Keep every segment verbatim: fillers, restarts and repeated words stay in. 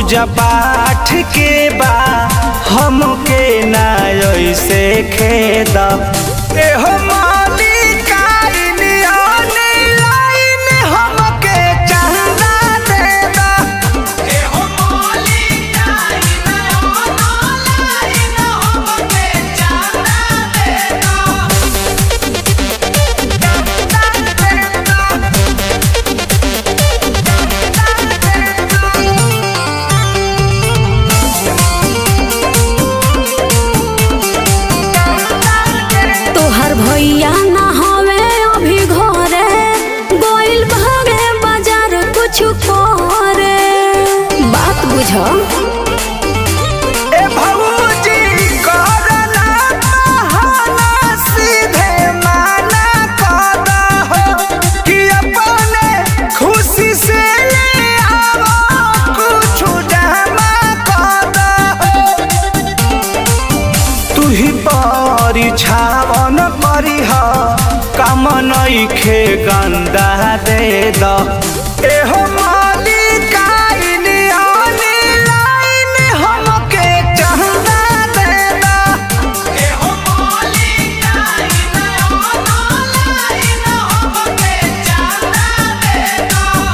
पूजा पाठ के बा हमके ना ऐसे खेद एहो भैया ना हवे अभी घरे गोइल भागे बाजार कुछ करे बात बुझ ए भौजी करना बहाना सीधे माना कर दो कि अपने खुशी से ले आओ कुछ जमा कर दो तू ही परिछावन काम नइखे गंदा दे द एहो मालिकाइन ऑनलाइन हमके चंदा दे द एहो मालिकाइन ऑनलाइन हमके चंदा दे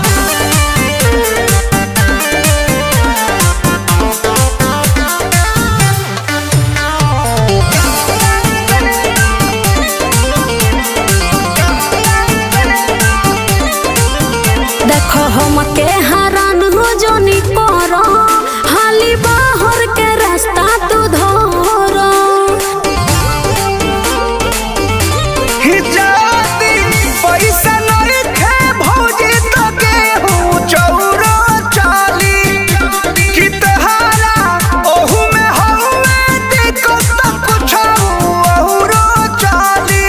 देखो हमके हरान हो जोनी करो हाली बाहर के रास्ता तू धरो हिजाती पैसा नइखे भौजी तो गेहूं चौरो चाली कि तहारा ओहू में हवे देखो तो कुछ औरो चाली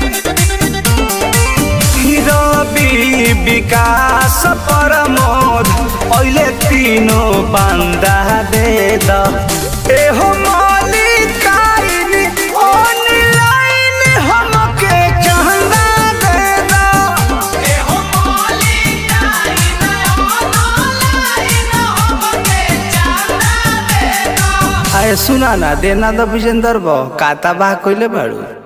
रवि विकास प्रमोद ओइले तीनों बंदा दे द एहो मालिकाइन ऑनलाइन हमके चंदा दे द एहो मालिकाइन ऑनलाइन हमके चंदा दे द आए सुना ना देना द विजेंदर बा काता बा कइले बाड़ू।